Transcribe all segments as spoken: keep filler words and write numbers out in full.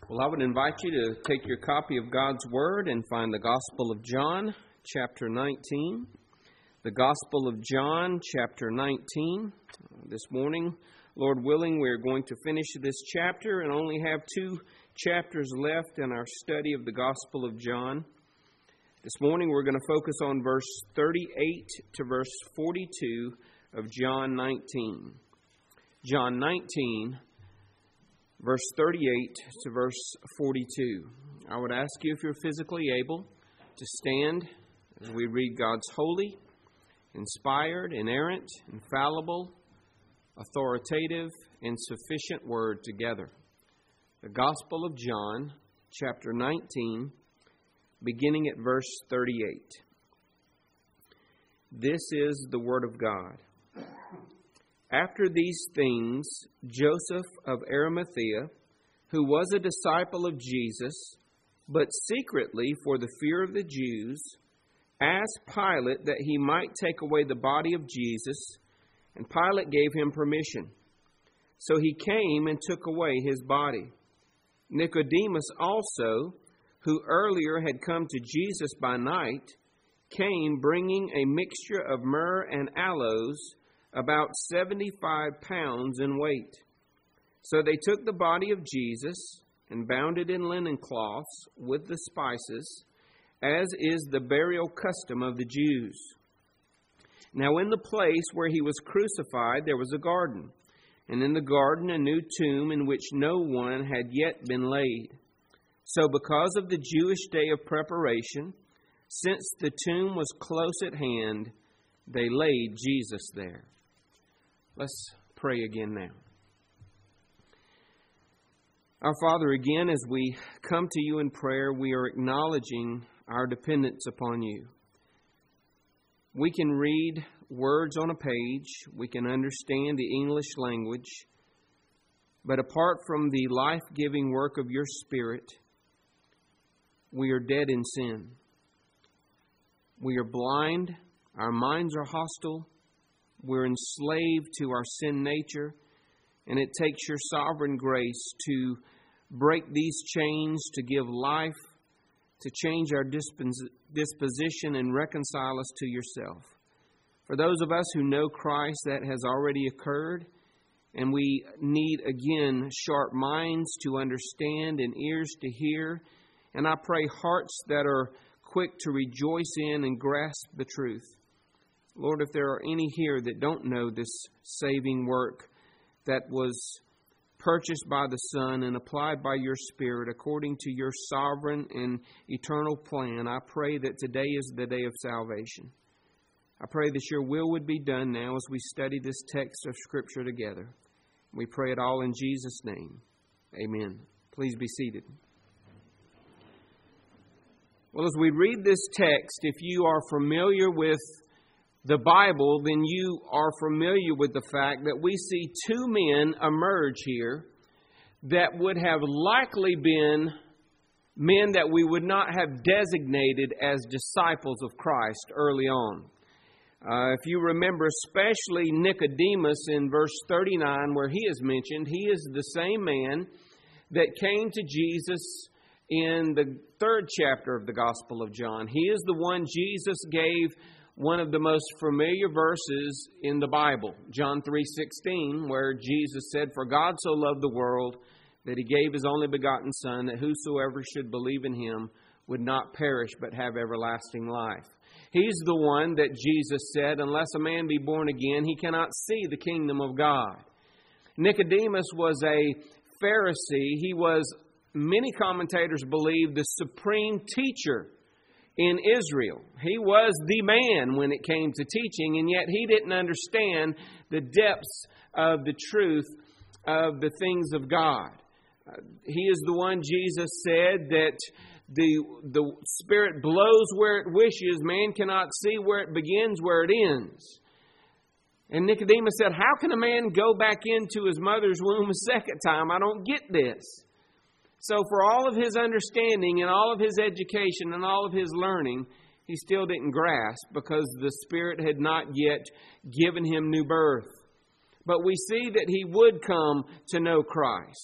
Well, I would invite you to take your copy of God's Word and find the Gospel of John, chapter nineteen. The Gospel of John, chapter nineteen. This morning, Lord willing, we are going to finish this chapter and only have two chapters left in our study of the Gospel of John. This morning, we're going to focus on verse thirty-eight to verse forty-two of John nineteen. John nineteen, verse thirty-eight to verse forty-two. I would ask you, if you're physically able, to stand as we read God's holy, inspired, inerrant, infallible, authoritative, and sufficient word together. The Gospel of John, chapter nineteen, beginning at verse thirty-eight. This is the word of God. After these things, Joseph of Arimathea, who was a disciple of Jesus, but secretly for the fear of the Jews, asked Pilate that he might take away the body of Jesus, and Pilate gave him permission. So he came and took away his body. Nicodemus also, who earlier had come to Jesus by night, came bringing a mixture of myrrh and aloes, about seventy-five pounds in weight. So they took the body of Jesus and bound it in linen cloths with the spices, as is the burial custom of the Jews. Now in the place where he was crucified there was a garden, and in the garden a new tomb in which no one had yet been laid. So because of the Jewish day of preparation, since the tomb was close at hand, they laid Jesus there. Let's pray again now. Our Father, again, as we come to you in prayer, we are acknowledging our dependence upon you. We can read words on a page. We can understand the English language. But apart from the life-giving work of your Spirit, we are dead in sin. We are blind. Our minds are hostile. We're enslaved to our sin nature, and it takes your sovereign grace to break these chains, to give life, to change our disposition and reconcile us to yourself. For those of us who know Christ, that has already occurred, and we need, again, sharp minds to understand and ears to hear, and I pray hearts that are quick to rejoice in and grasp the truth. Lord, if there are any here that don't know this saving work that was purchased by the Son and applied by your Spirit according to your sovereign and eternal plan, I pray that today is the day of salvation. I pray that your will would be done now as we study this text of Scripture together. We pray it all in Jesus' name. Amen. Please be seated. Well, as we read this text, if you are familiar with the Bible, then you are familiar with the fact that we see two men emerge here that would have likely been men that we would not have designated as disciples of Christ early on. Uh, if you remember, especially Nicodemus in verse thirty-nine, where he is mentioned, he is the same man that came to Jesus in the third chapter of the Gospel of John. He is the one Jesus gave one of the most familiar verses in the Bible, John three sixteen, where Jesus said, "For God so loved the world that He gave His only begotten Son, that whosoever should believe in Him would not perish but have everlasting life." He's the one that Jesus said, unless a man be born again, he cannot see the kingdom of God. Nicodemus was a Pharisee. He was, many commentators believe, the supreme teacher in Israel. He was the man when it came to teaching, and yet he didn't understand the depths of the truth of the things of God. Uh, he is the one Jesus said that the, the Spirit blows where it wishes. Man cannot see where it begins, where it ends. And Nicodemus said, how can a man go back into his mother's womb a second time? I don't get this. So for all of his understanding and all of his education and all of his learning, he still didn't grasp because the Spirit had not yet given him new birth. But we see that he would come to know Christ.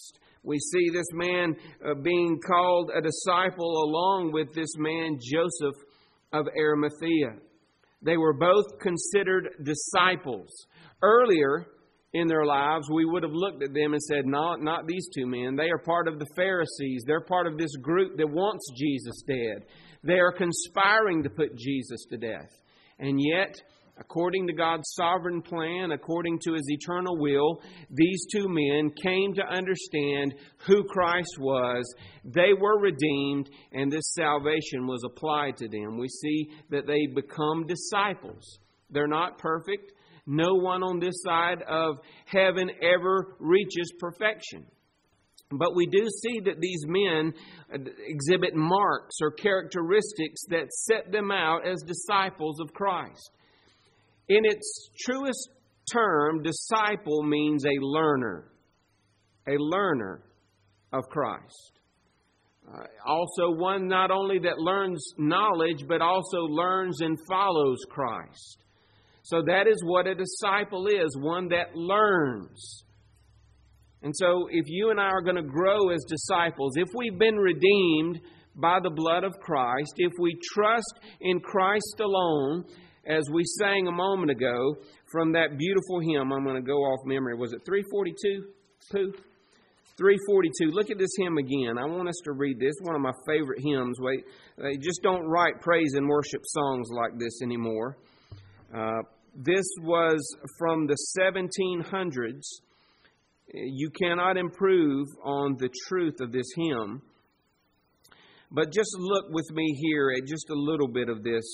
We see this man uh, being called a disciple along with this man Joseph of Arimathea. They were both considered disciples. Earlier in their lives, we would have looked at them and said, no, not these two men. They are part of the Pharisees. They're part of this group that wants Jesus dead. They are conspiring to put Jesus to death. And yet, according to God's sovereign plan, according to His eternal will, these two men came to understand who Christ was. They were redeemed, and this salvation was applied to them. We see that they become disciples. They're not perfect. No one on this side of heaven ever reaches perfection. But we do see that these men exhibit marks or characteristics that set them out as disciples of Christ. In its truest term, disciple means a learner, a learner of Christ. Uh, also one not only that learns knowledge, but also learns and follows Christ. So that is what a disciple is, one that learns. And so if you and I are going to grow as disciples, if we've been redeemed by the blood of Christ, if we trust in Christ alone, as we sang a moment ago from that beautiful hymn, I'm going to go off memory. Was it three forty-two? Pooh? three forty-two. Look at this hymn again. I want us to read this. One of my favorite hymns. Wait, they just don't write praise and worship songs like this anymore. Uh, this was from the seventeen hundreds. You cannot improve on the truth of this hymn. But just look with me here at just a little bit of this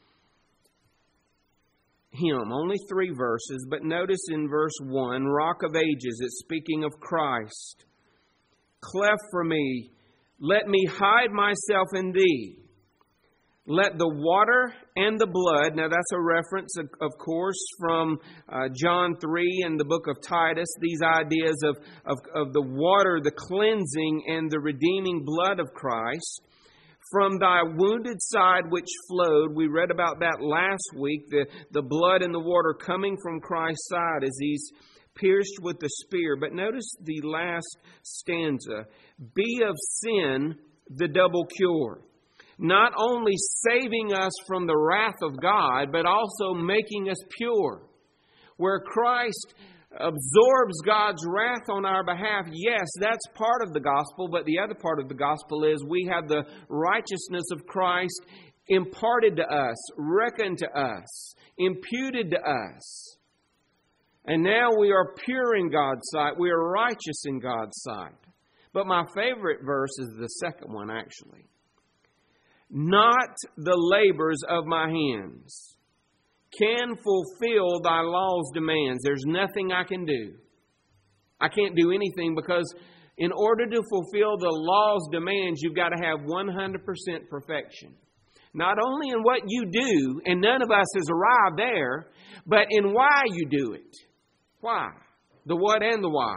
hymn. Only three verses, but notice in verse one, Rock of Ages, it's speaking of Christ. Cleft for me, let me hide myself in Thee. Let the water and the blood, now that's a reference, of, of course, from uh, John three and the book of Titus, these ideas of, of, of the water, the cleansing and the redeeming blood of Christ. From Thy wounded side which flowed, we read about that last week, the, the blood and the water coming from Christ's side as He's pierced with the spear. But notice the last stanza, be of sin the double cure. Not only saving us from the wrath of God, but also making us pure. Where Christ absorbs God's wrath on our behalf, yes, that's part of the gospel, but the other part of the gospel is we have the righteousness of Christ imparted to us, reckoned to us, imputed to us. And now we are pure in God's sight. We are righteous in God's sight. But my favorite verse is the second one, actually. Not the labors of my hands can fulfill Thy law's demands. There's nothing I can do. I can't do anything because in order to fulfill the law's demands, you've got to have one hundred percent perfection. Not only in what you do, and none of us has arrived there, but in why you do it. Why? The what and the why.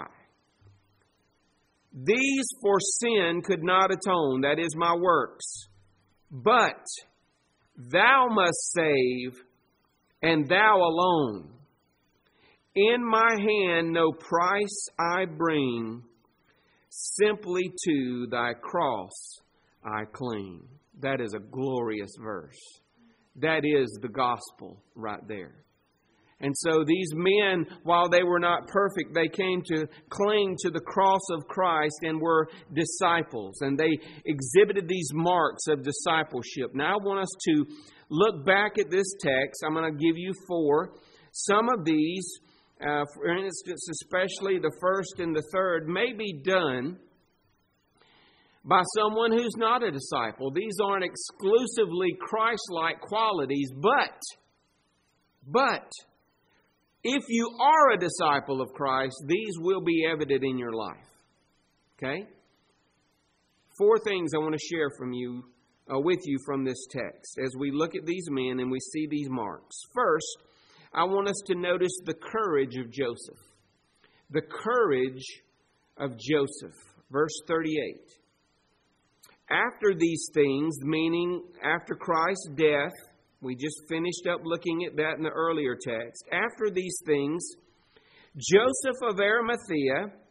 These for sin could not atone, that is my works. But Thou must save, and Thou alone. In my hand no price I bring, simply to Thy cross I cling. That is a glorious verse. That is the gospel right there. And so these men, while they were not perfect, they came to cling to the cross of Christ and were disciples. And they exhibited these marks of discipleship. Now I want us to look back at this text. I'm going to give you four. Some of these, uh, for instance, especially the first and the third, may be done by someone who's not a disciple. These aren't exclusively Christ-like qualities, but, but, if you are a disciple of Christ, these will be evident in your life. Okay? Four things I want to share from you, uh, with you from this text as we look at these men and we see these marks. First, I want us to notice the courage of Joseph. The courage of Joseph. Verse thirty-eight. After these things, meaning after Christ's death, we just finished up looking at that in the earlier text. After these things, Joseph of Arimathea,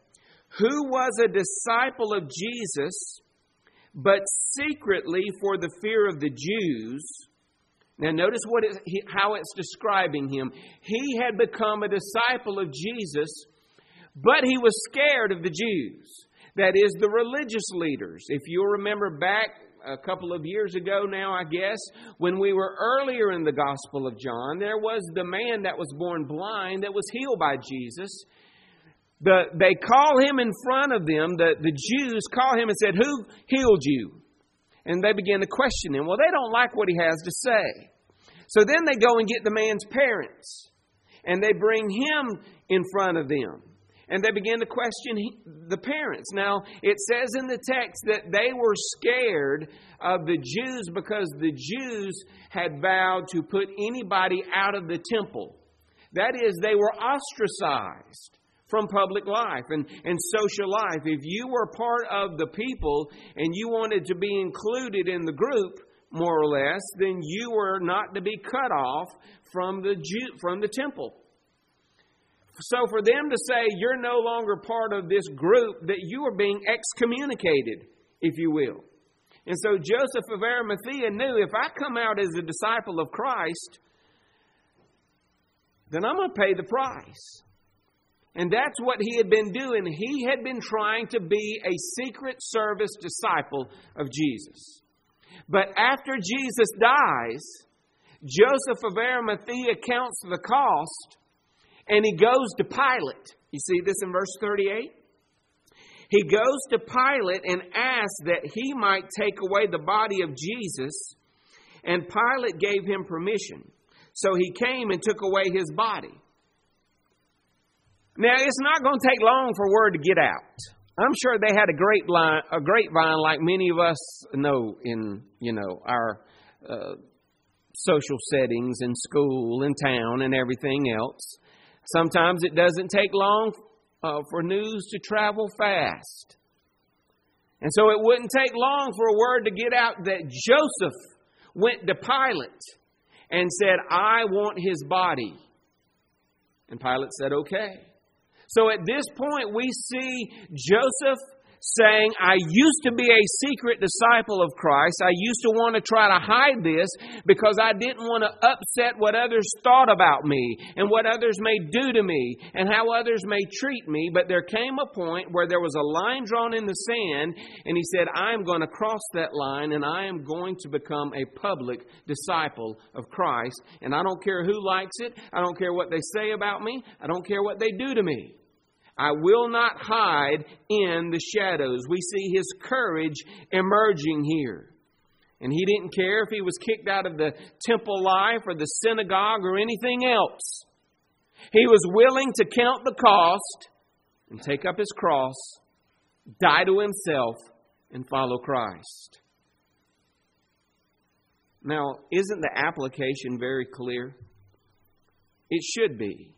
who was a disciple of Jesus, but secretly for the fear of the Jews. Now notice what it, how it's describing him. He had become a disciple of Jesus, but he was scared of the Jews. That is, the religious leaders. If you'll remember back a couple of years ago now, I guess, when we were earlier in the Gospel of John, there was the man that was born blind that was healed by Jesus. The, they call him in front of them, the, the Jews call him and said, "Who healed you?" And they begin to question him. Well, they don't like what he has to say. So then they go and get the man's parents. And they bring him in front of them. And they begin to question the parents. Now, it says in the text that they were scared of the Jews because the Jews had vowed to put anybody out of the temple. That is, they were ostracized from public life and, and social life. If you were part of the people and you wanted to be included in the group, more or less, then you were not to be cut off from the Jew, from the temple. So for them to say you're no longer part of this group, that you are being excommunicated, if you will. And so Joseph of Arimathea knew, if I come out as a disciple of Christ, then I'm going to pay the price. And that's what he had been doing. He had been trying to be a secret service disciple of Jesus. But after Jesus dies, Joseph of Arimathea counts the cost, and he goes to Pilate. You see this in verse thirty-eight? He goes to Pilate and asks that he might take away the body of Jesus, and Pilate gave him permission. So he came and took away his body. Now, it's not going to take long for word to get out. I'm sure they had a grapevine, a grapevine like many of us know in, you know, our uh, social settings in school and town and everything else. Sometimes it doesn't take long uh, for news to travel fast. And so it wouldn't take long for a word to get out that Joseph went to Pilate and said, "I want his body." And Pilate said, "Okay." So at this point, we see Joseph saying, I used to be a secret disciple of Christ. I used to want to try to hide this because I didn't want to upset what others thought about me and what others may do to me and how others may treat me. But there came a point where there was a line drawn in the sand, and he said, I'm going to cross that line and I am going to become a public disciple of Christ. And I don't care who likes it. I don't care what they say about me. I don't care what they do to me. I will not hide in the shadows. We see his courage emerging here. And he didn't care if he was kicked out of the temple life or the synagogue or anything else. He was willing to count the cost and take up his cross, die to himself, and follow Christ. Now, isn't the application very clear? It should be.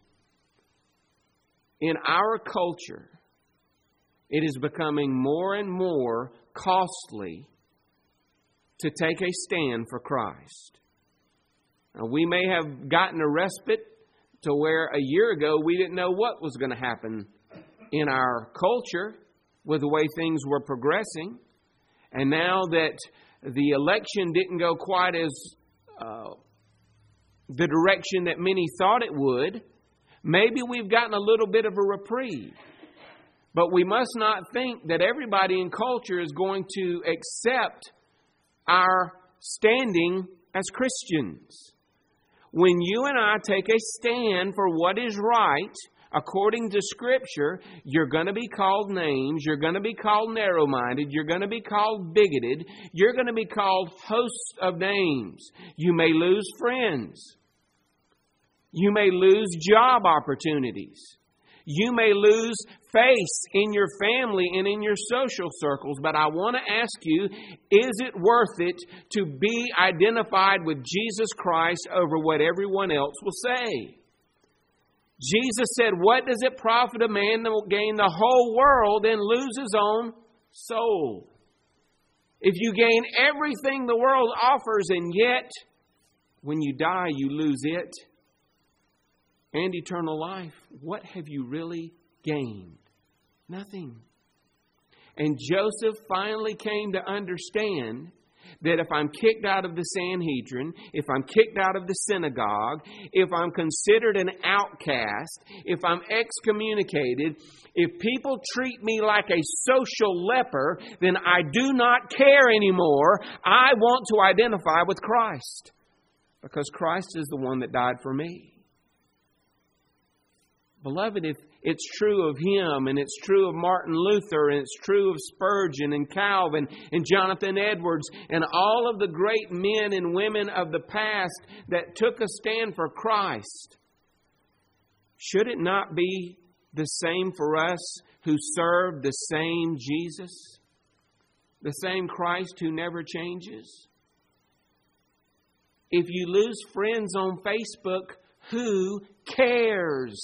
In our culture, it is becoming more and more costly to take a stand for Christ. Now, we may have gotten a respite to where a year ago we didn't know what was going to happen in our culture with the way things were progressing. And now that the election didn't go quite as uh, the direction that many thought it would, maybe we've gotten a little bit of a reprieve. But we must not think that everybody in culture is going to accept our standing as Christians. When you and I take a stand for what is right, according to Scripture, you're going to be called names. You're going to be called narrow-minded. You're going to be called bigoted. You're going to be called hosts of names. You may lose friends. You may lose job opportunities. You may lose face in your family and in your social circles. But I want to ask you, is it worth it to be identified with Jesus Christ over what everyone else will say? Jesus said, what does it profit a man to gain the whole world and lose his own soul? If you gain everything the world offers and yet when you die you lose it and eternal life, what have you really gained? Nothing. And Joseph finally came to understand that if I'm kicked out of the Sanhedrin, if I'm kicked out of the synagogue, if I'm considered an outcast, if I'm excommunicated, if people treat me like a social leper, then I do not care anymore. I want to identify with Christ, because Christ is the one that died for me. Beloved, if it's true of him, and it's true of Martin Luther, and it's true of Spurgeon and Calvin and Jonathan Edwards and all of the great men and women of the past that took a stand for Christ, should it not be the same for us who serve the same Jesus, the same Christ who never changes? If you lose friends on Facebook, who cares?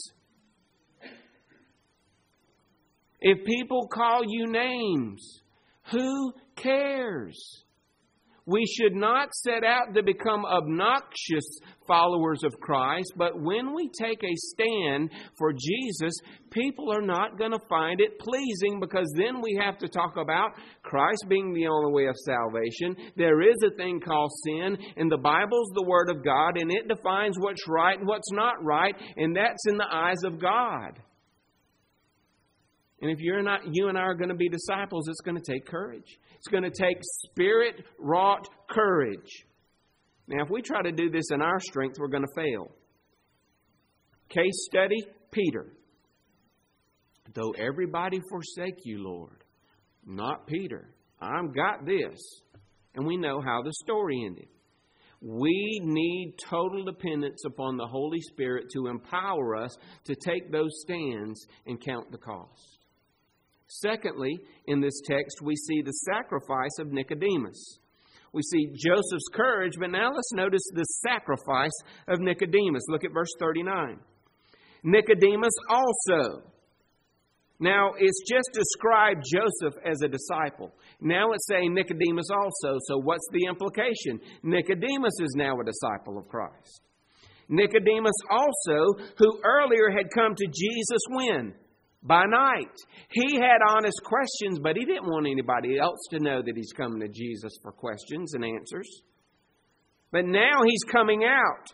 If people call you names, who cares? We should not set out to become obnoxious followers of Christ, but when we take a stand for Jesus, people are not going to find it pleasing, because then we have to talk about Christ being the only way of salvation. There is a thing called sin, and the Bible's the Word of God, and it defines what's right and what's not right, and that's in the eyes of God. And if you're not, you and I are going to be disciples, it's going to take courage. It's going to take Spirit-wrought courage. Now, if we try to do this in our strength, we're going to fail. Case study, Peter. Though everybody forsake you, Lord, not Peter. I've got this. And we know how the story ended. We need total dependence upon the Holy Spirit to empower us to take those stands and count the cost. Secondly, in this text, we see the sacrifice of Nicodemus. We see Joseph's courage, but now let's notice the sacrifice of Nicodemus. Look at verse thirty-nine. Nicodemus also. Now, it's just described Joseph as a disciple. Now it's saying Nicodemus also. So what's the implication? Nicodemus is now a disciple of Christ. Nicodemus also, who earlier had come to Jesus when? By night. He had honest questions, but he didn't want anybody else to know that he's coming to Jesus for questions and answers. But now he's coming out.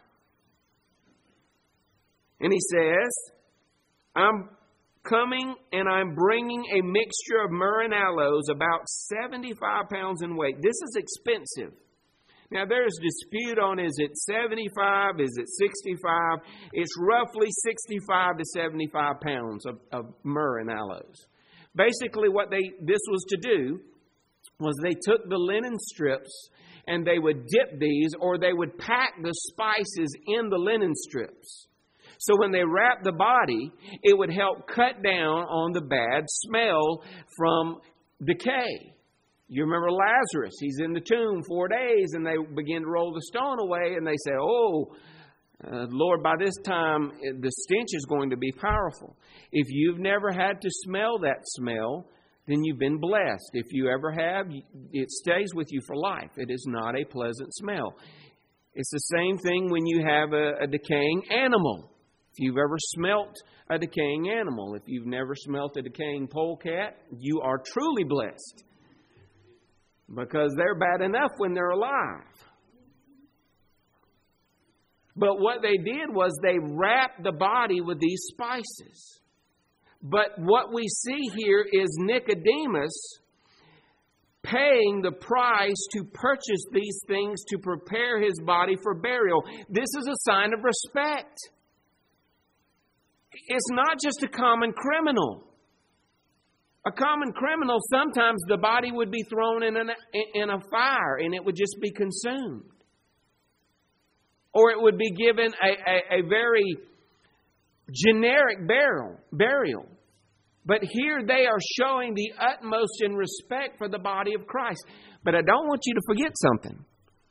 And he says, I'm coming and I'm bringing a mixture of myrrh and aloes, about seventy-five pounds in weight. This is expensive. Now, there's dispute on, is it seventy-five, is it sixty-five? It's roughly sixty-five to seventy-five pounds of, of myrrh and aloes. Basically, what they this was to do was they took the linen strips and they would dip these, or they would pack the spices in the linen strips. So when they wrapped the body, it would help cut down on the bad smell from decay. You remember Lazarus. He's in the tomb four days, and they begin to roll the stone away, and they say, oh, uh, Lord, by this time, the stench is going to be powerful. If you've never had to smell that smell, then you've been blessed. If you ever have, it stays with you for life. It is not a pleasant smell. It's the same thing when you have a, a decaying animal. If you've ever smelt a decaying animal, if you've never smelt a decaying polecat, you are truly blessed. Because they're bad enough when they're alive. But what they did was they wrapped the body with these spices. But what we see here is Nicodemus paying the price to purchase these things to prepare his body for burial. This is a sign of respect. It's not just a common criminal. A common criminal, sometimes the body would be thrown in, an, in a fire and it would just be consumed. Or it would be given a, a, a very generic burial, burial. But here they are showing the utmost in respect for the body of Christ. But I don't want you to forget something.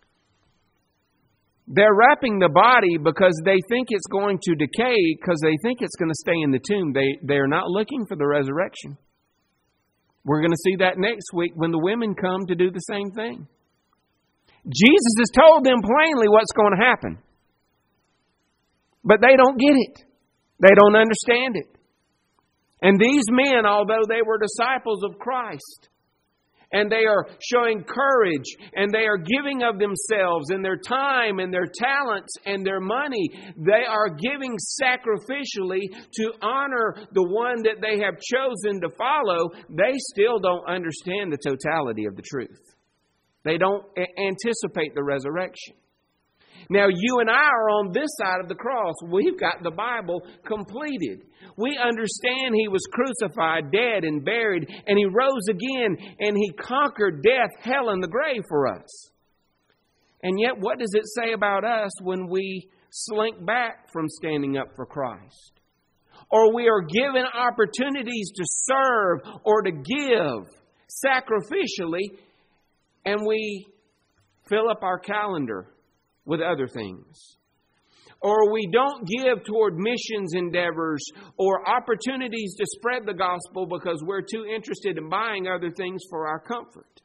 They're wrapping the body because they think it's going to decay, because they think it's going to stay in the tomb. They, they're not looking for the resurrection. We're going to see that next week when the women come to do the same thing. Jesus has told them plainly what's going to happen. But they don't get it. They don't understand it. And these men, although they were disciples of Christ, and they are showing courage, and they are giving of themselves and their time and their talents and their money, they are giving sacrificially to honor the one that they have chosen to follow. They still don't understand the totality of the truth. They don't anticipate the resurrection. Now, you and I are on this side of the cross. We've got the Bible completed. We understand He was crucified, dead, and buried, and He rose again, and He conquered death, hell, and the grave for us. And yet, what does it say about us when we slink back from standing up for Christ? Or we are given opportunities to serve or to give sacrificially, and we fill up our calendar with other things. Or we don't give toward missions endeavors or opportunities to spread the gospel because we're too interested in buying other things for our comfort.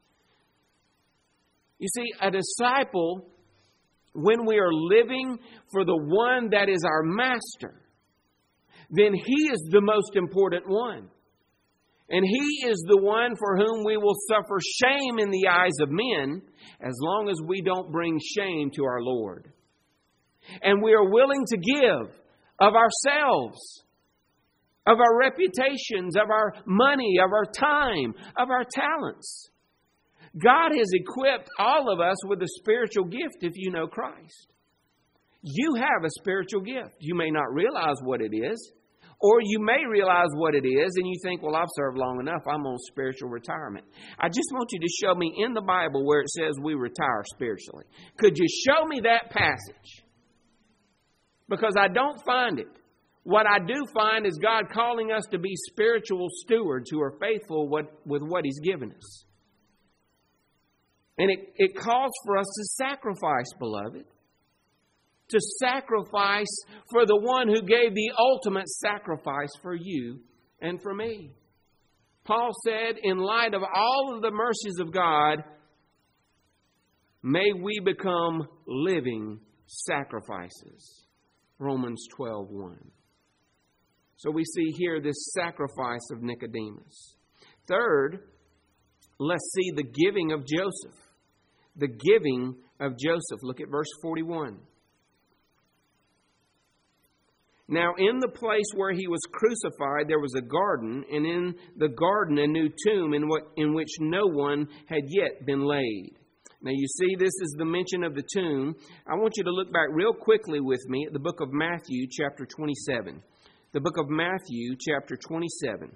You see, a disciple, when we are living for the one that is our master, then He is the most important one. And He is the one for whom we will suffer shame in the eyes of men as long as we don't bring shame to our Lord. And we are willing to give of ourselves, of our reputations, of our money, of our time, of our talents. God has equipped all of us with a spiritual gift if you know Christ. You have a spiritual gift. You may not realize what it is. Or you may realize what it is and you think, well, I've served long enough. I'm on spiritual retirement. I just want you to show me in the Bible where it says we retire spiritually. Could you show me that passage? Because I don't find it. What I do find is God calling us to be spiritual stewards who are faithful with what He's given us. And it, it calls for us to sacrifice, beloved. To sacrifice for the one who gave the ultimate sacrifice for you and for me. Paul said, in light of all of the mercies of God, may we become living sacrifices. Romans twelve one. So we see here this sacrifice of Nicodemus. Third, let's see the giving of Joseph. The giving of Joseph. Look at verse forty-one. Now, in the place where He was crucified, there was a garden, and in the garden a new tomb in, what, in which no one had yet been laid. Now, you see, this is the mention of the tomb. I want you to look back real quickly with me at the book of Matthew, chapter twenty-seven. The book of Matthew, chapter twenty-seven.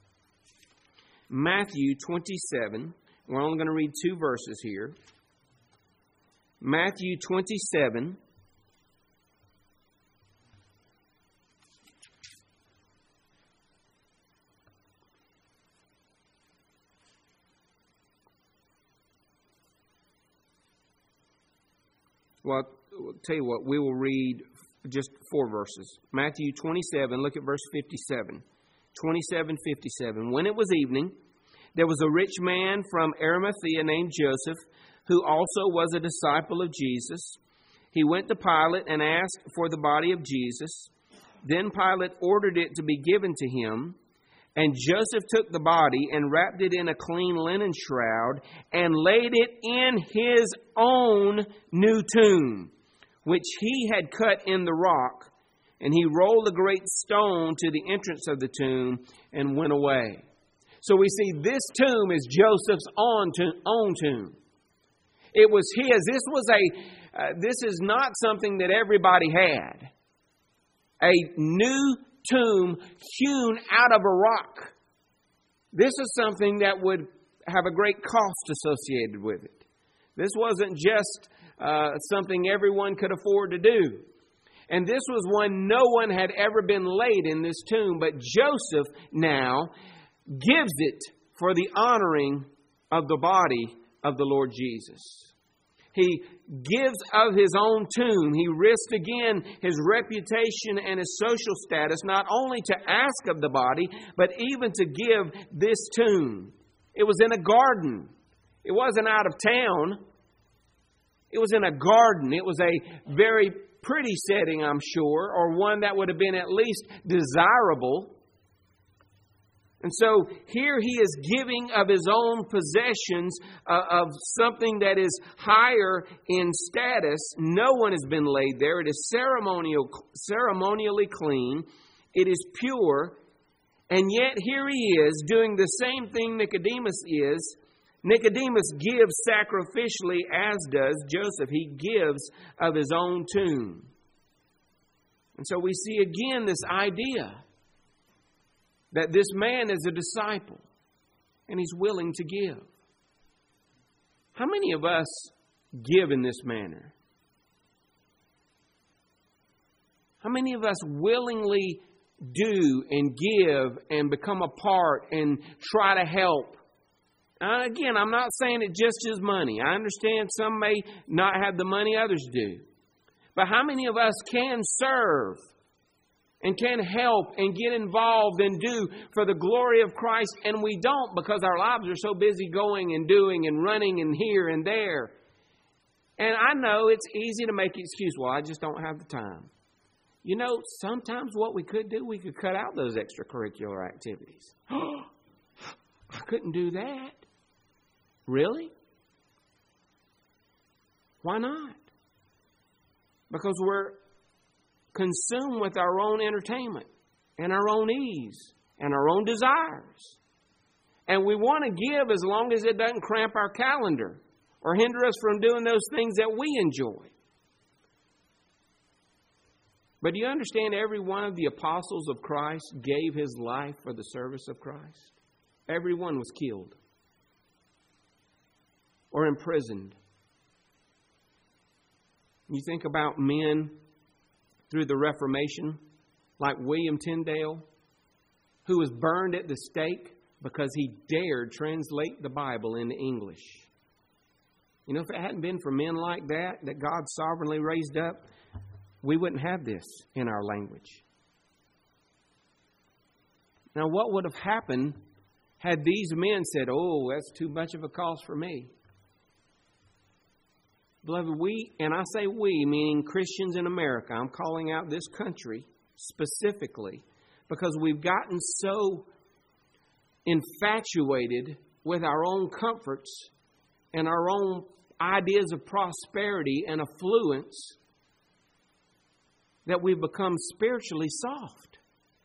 Matthew twenty-seven. We're only going to read two verses here. Matthew twenty-seven. Well, I'll tell you what, we will read just four verses. Matthew twenty-seven, look at verse fifty-seven. twenty-seven fifty-seven. When it was evening, there was a rich man from Arimathea named Joseph, who also was a disciple of Jesus. He went to Pilate and asked for the body of Jesus. Then Pilate ordered it to be given to him. And Joseph took the body and wrapped it in a clean linen shroud and laid it in his own new tomb, which he had cut in the rock. And he rolled a great stone to the entrance of the tomb and went away. So we see this tomb is Joseph's own tomb. It was his. This was a. Uh, this is not something that everybody had. A new tomb hewn out of a rock. This is something that would have a great cost associated with it. This wasn't just uh, something everyone could afford to do. And this was one no one had ever been laid in this tomb, but Joseph now gives it for the honoring of the body of the Lord Jesus. He gives of his own tomb. He risked again his reputation and his social status, not only to ask of the body, but even to give this tomb. It was in a garden. It wasn't out of town. It was in a garden. It was a very pretty setting, I'm sure, or one that would have been at least desirable. And so here he is giving of his own possessions, uh, of something that is higher in status. No one has been laid there. It is ceremonial, ceremonially clean. It is pure. And yet here he is doing the same thing Nicodemus is. Nicodemus gives sacrificially, as does Joseph. He gives of his own tomb. And so we see again this idea that this man is a disciple and he's willing to give. How many of us give in this manner? How many of us willingly do and give and become a part and try to help? Uh, again, I'm not saying it just is money. I understand some may not have the money, others do. But how many of us can serve and can help and get involved and do for the glory of Christ, and we don't because our lives are so busy going and doing and running and here and there? And I know it's easy to make excuse. Well, I just don't have the time. You know, sometimes what we could do, we could cut out those extracurricular activities. I couldn't do that. Really? Why not? Because we're consumed with our own entertainment and our own ease and our own desires. And we want to give as long as it doesn't cramp our calendar or hinder us from doing those things that we enjoy. But do you understand every one of the apostles of Christ gave his life for the service of Christ? Every one was killed or imprisoned. You think about men through the Reformation, like William Tyndale, who was burned at the stake because he dared translate the Bible into English. You know, if it hadn't been for men like that, that God sovereignly raised up, we wouldn't have this in our language. Now, what would have happened had these men said, oh, that's too much of a cost for me? Beloved, we, and I say we, meaning Christians in America, I'm calling out this country specifically because we've gotten so infatuated with our own comforts and our own ideas of prosperity and affluence that we've become spiritually soft.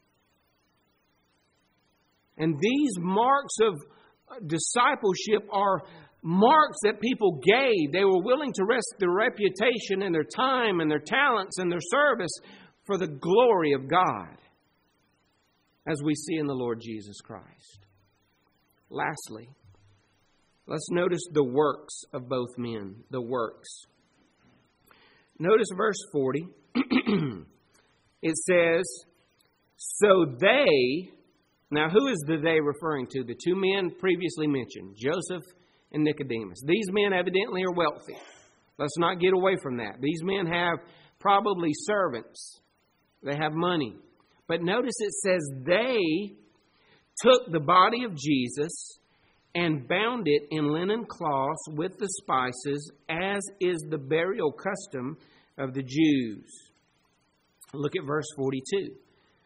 And these marks of discipleship are marks that people gave. They were willing to risk their reputation and their time and their talents and their service for the glory of God, as we see in the Lord Jesus Christ. Lastly, let's notice the works of both men. The works. Notice verse forty. It says, so they, now who is the they referring to? The two men previously mentioned, Joseph and Nicodemus. These men evidently are wealthy. Let's not get away from that. These men have probably servants. They have money. But notice it says they took the body of Jesus and bound it in linen cloths with the spices, as is the burial custom of the Jews. Look at verse forty-two.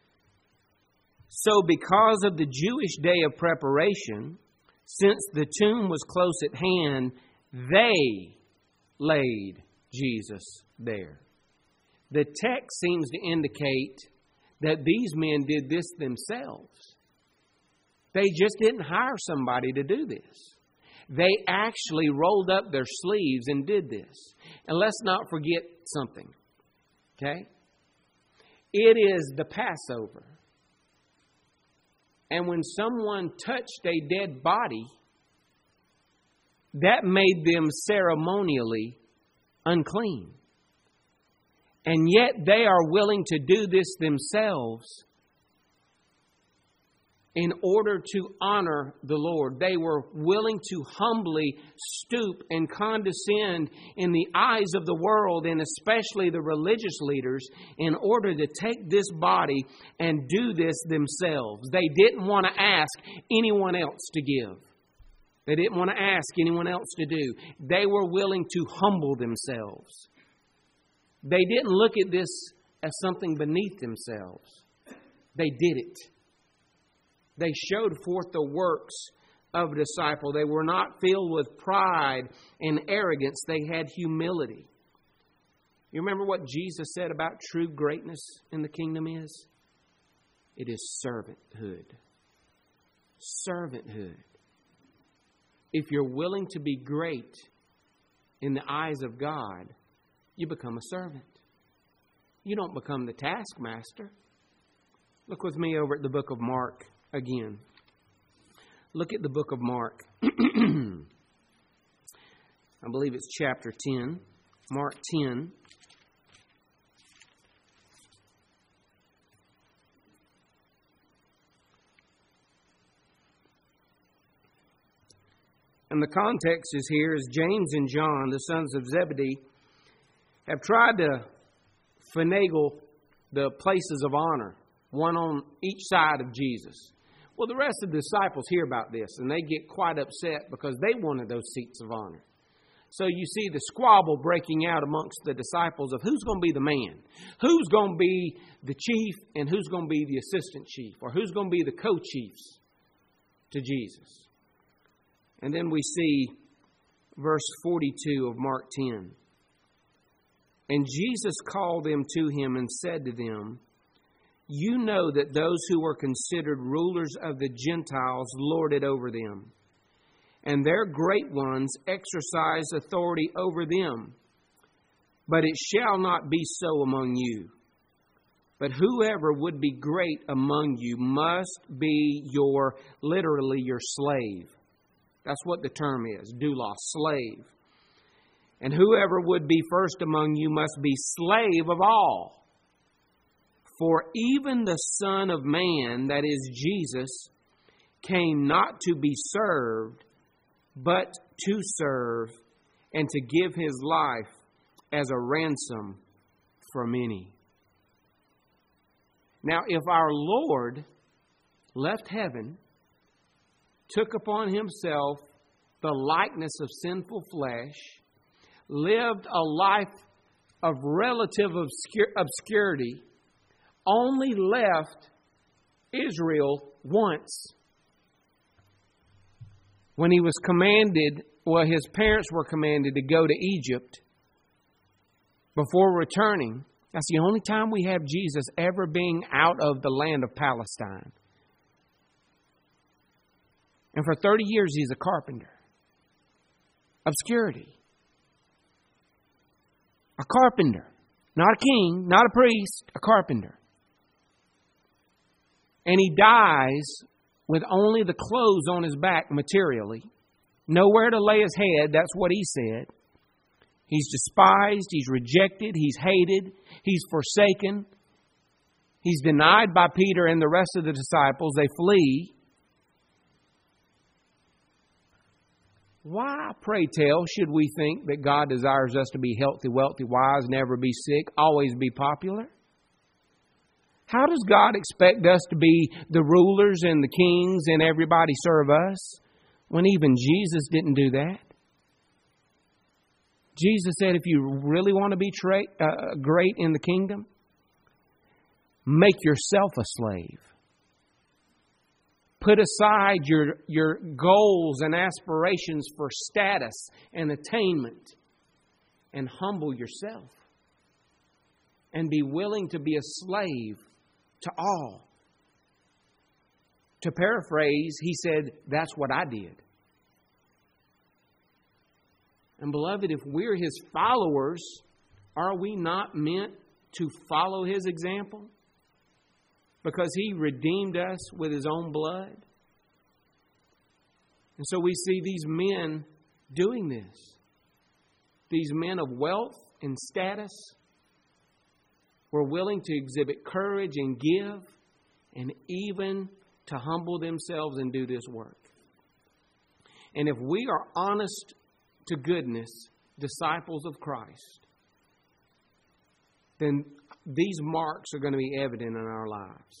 So because of the Jewish day of preparation, since the tomb was close at hand, they laid Jesus there. The text seems to indicate that these men did this themselves. They just didn't hire somebody to do this. They actually rolled up their sleeves and did this. And let's not forget something. Okay? It is the Passover. And when someone touched a dead body, that made them ceremonially unclean. And yet they are willing to do this themselves in order to honor the Lord. They were willing to humbly stoop and condescend in the eyes of the world, and especially the religious leaders, in order to take this body and do this themselves. They didn't want to ask anyone else to give. They didn't want to ask anyone else to do. They were willing to humble themselves. They didn't look at this as something beneath themselves. They did it. They showed forth the works of a disciple. They were not filled with pride and arrogance. They had humility. You remember what Jesus said about true greatness in the kingdom is? It is servanthood. Servanthood. If you're willing to be great in the eyes of God, you become a servant. You don't become the taskmaster. Look with me over at the book of Mark again. Look at the book of Mark. I believe it's chapter ten. Mark ten. And the context is here is James and John, the sons of Zebedee, have tried to finagle the places of honor, one on each side of Jesus. Well, the rest of the disciples hear about this, and they get quite upset because they wanted those seats of honor. So you see the squabble breaking out amongst the disciples of who's going to be the man, who's going to be the chief, and who's going to be the assistant chief, or who's going to be the co-chiefs to Jesus. And then we see verse forty-two of Mark ten. And Jesus called them to him and said to them, you know that those who are considered rulers of the Gentiles lord it over them, and their great ones exercise authority over them. But it shall not be so among you. But whoever would be great among you must be your, literally your slave. That's what the term is, doulos, slave. And whoever would be first among you must be slave of all. For even the Son of Man, that is Jesus, came not to be served, but to serve, and to give his life as a ransom for many. Now, if our Lord left heaven, took upon himself the likeness of sinful flesh, lived a life of relative obscur- obscurity, only left Israel once when he was commanded, well, his parents were commanded to go to Egypt before returning. That's the only time we have Jesus ever being out of the land of Palestine. And for thirty years, he's a carpenter. Obscurity. A carpenter. Not a king, not a priest, a carpenter. And he dies with only the clothes on his back materially. Nowhere to lay his head, that's what he said. He's despised, he's rejected, he's hated, he's forsaken. He's denied by Peter and the rest of the disciples. They flee. Why, pray tell, should we think that God desires us to be healthy, wealthy, wise, never be sick, always be popular? How does God expect us to be the rulers and the kings and everybody serve us when even Jesus didn't do that? Jesus said, if you really want to be tra- uh, great in the kingdom, make yourself a slave. Put aside your, your goals and aspirations for status and attainment and humble yourself. And be willing to be a slave to all. To paraphrase, he said, that's what I did. And beloved, if we're his followers, are we not meant to follow his example? Because he redeemed us with his own blood. And so we see these men doing this. These men of wealth and status were willing to exhibit courage and give, and even to humble themselves and do this work. And if we are honest to goodness, disciples of Christ, then these marks are going to be evident in our lives.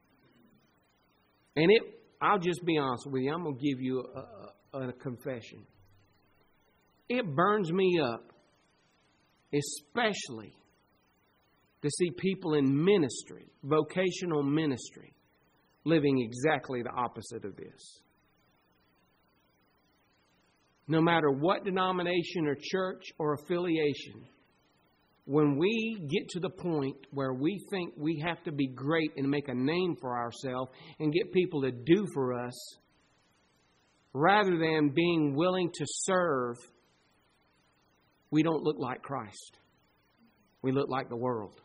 And it, I'll just be honest with you. I'm going to give you a, a, a confession. It burns me up, especially to see people in ministry, vocational ministry, living exactly the opposite of this. No matter what denomination or church or affiliation, when we get to the point where we think we have to be great and make a name for ourselves and get people to do for us, rather than being willing to serve, we don't look like Christ. We look like the world.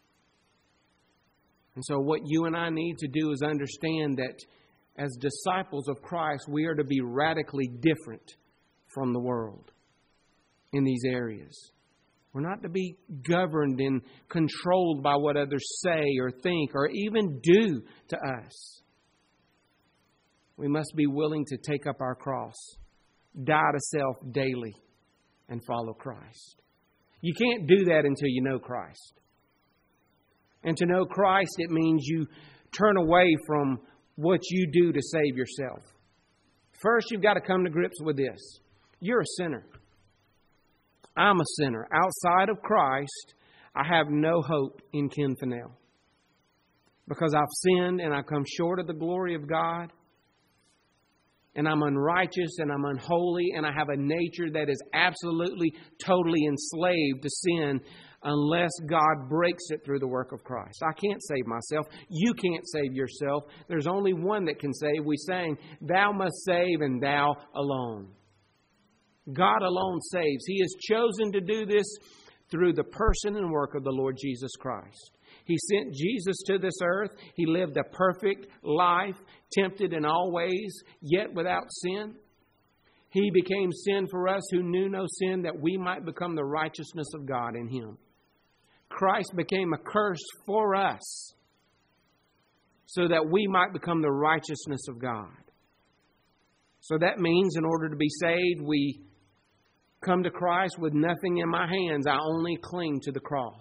And so what you and I need to do is understand that as disciples of Christ, we are to be radically different from the world in these areas. We're not to be governed and controlled by what others say or think or even do to us. We must be willing to take up our cross, die to self daily, and follow Christ. You can't do that until you know Christ. And to know Christ, it means you turn away from what you do to save yourself. First, you've got to come to grips with this. You're a sinner. I'm a sinner. Outside of Christ, I have no hope in Ken Fennell. Because I've sinned and I come short of the glory of God. And I'm unrighteous and I'm unholy and I have a nature that is absolutely, totally enslaved to sin unless God breaks it through the work of Christ. I can't save myself. You can't save yourself. There's only one that can save. We sang, Thou must save and Thou alone. God alone saves. He has chosen to do this through the person and work of the Lord Jesus Christ. He sent Jesus to this earth. He lived a perfect life, tempted in all ways, yet without sin. He became sin for us who knew no sin, that we might become the righteousness of God in Him. Christ became a curse for us so that we might become the righteousness of God. So that means in order to be saved, we come to Christ with nothing in my hands. I only cling to the cross.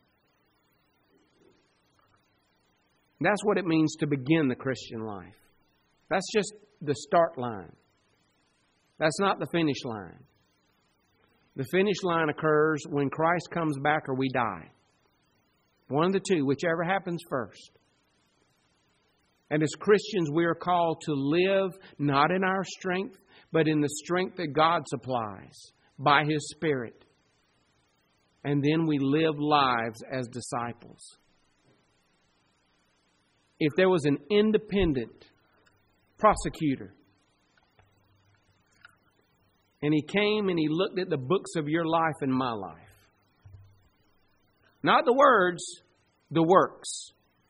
That's what it means to begin the Christian life. That's just the start line. That's not the finish line. The finish line occurs when Christ comes back or we die. One of the two, whichever happens first. And as Christians, we are called to live not in our strength, but in the strength that God supplies by His Spirit. And then we live lives as disciples. If there was an independent prosecutor and he came and he looked at the books of your life and my life, not the words, the works,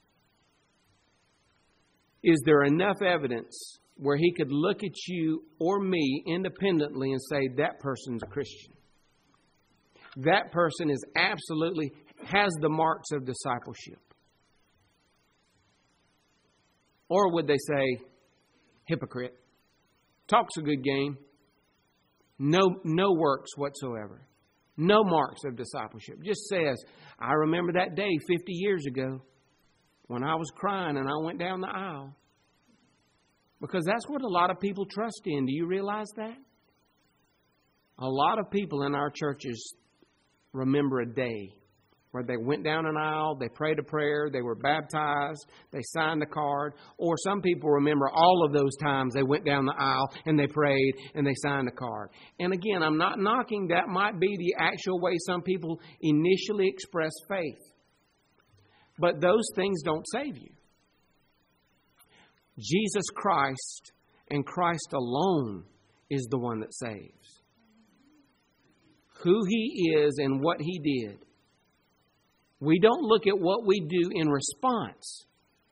is there enough evidence where he could look at you or me independently and say, that person's a Christian? That person is absolutely, has the marks of discipleship. Or would they say, hypocrite, talks a good game, no, no works whatsoever, no marks of discipleship. Just says, I remember that day fifty years ago when I was crying and I went down the aisle. Because that's what a lot of people trust in. Do you realize that? A lot of people in our churches remember a day where they went down an aisle, they prayed a prayer, they were baptized, they signed a card. Or some people remember all of those times they went down the aisle and they prayed and they signed a card. And again, I'm not knocking. That might be the actual way some people initially express faith. But those things don't save you. Jesus Christ and Christ alone is the one that saves. Who He is and what He did. We don't look at what we do in response.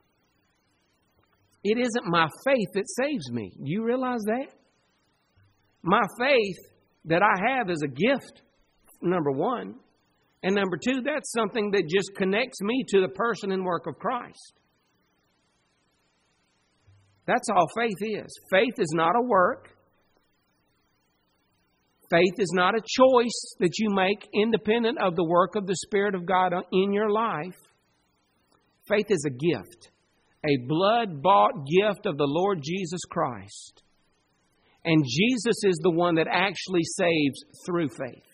It isn't my faith that saves me. Do you realize that? My faith that I have is a gift, number one. And number two, that's something that just connects me to the person and work of Christ. That's all faith is. Faith is not a work. Faith is not a choice that you make independent of the work of the Spirit of God in your life. Faith is a gift. A blood-bought gift of the Lord Jesus Christ. And Jesus is the one that actually saves through faith.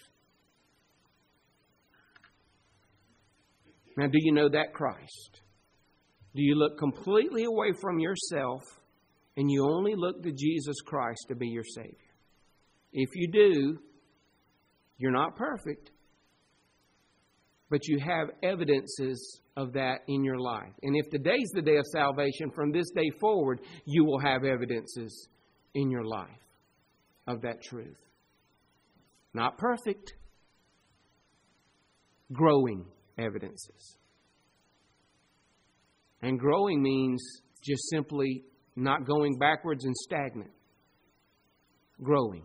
Now, do you know that Christ? Do you look completely away from yourself and you only look to Jesus Christ to be your Savior? If you do, you're not perfect, but you have evidences of that in your life. And if today's the day of salvation, from this day forward, you will have evidences in your life of that truth. Not perfect, growing evidences. And growing means just simply not going backwards and stagnant. Growing.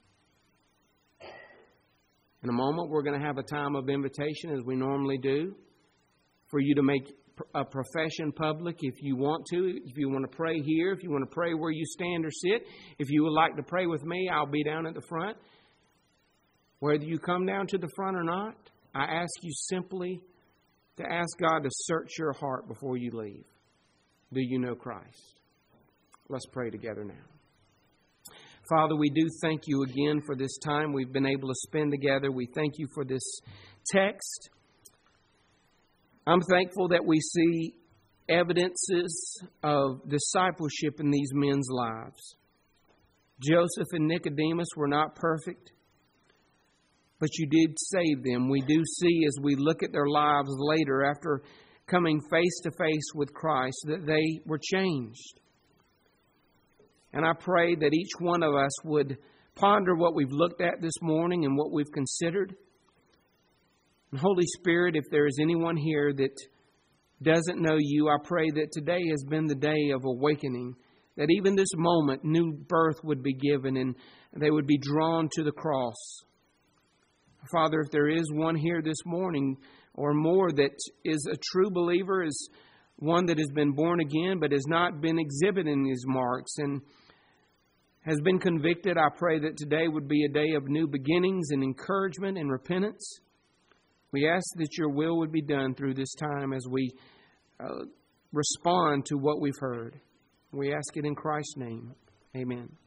In a moment, we're going to have a time of invitation, as we normally do, for you to make a profession public if you want to. If you want to pray here, if you want to pray where you stand or sit, if you would like to pray with me, I'll be down at the front. Whether you come down to the front or not, I ask you simply to ask God to search your heart before you leave. Do you know Christ? Let's pray together now. Father, we do thank you again for this time we've been able to spend together. We thank you for this text. I'm thankful that we see evidences of discipleship in these men's lives. Joseph and Nicodemus were not perfect, but you did save them. We do see as we look at their lives later, after coming face to face with Christ, that they were changed. And I pray that each one of us would ponder what we've looked at this morning and what we've considered. And Holy Spirit, if there is anyone here that doesn't know you, I pray that today has been the day of awakening, that even this moment, new birth would be given and they would be drawn to the cross. Father, if there is one here this morning or more that is a true believer, is one that has been born again but has not been exhibiting these marks and has been convicted, I pray that today would be a day of new beginnings and encouragement and repentance. We ask that your will would be done through this time as we uh, respond to what we've heard. We ask it in Christ's name. Amen.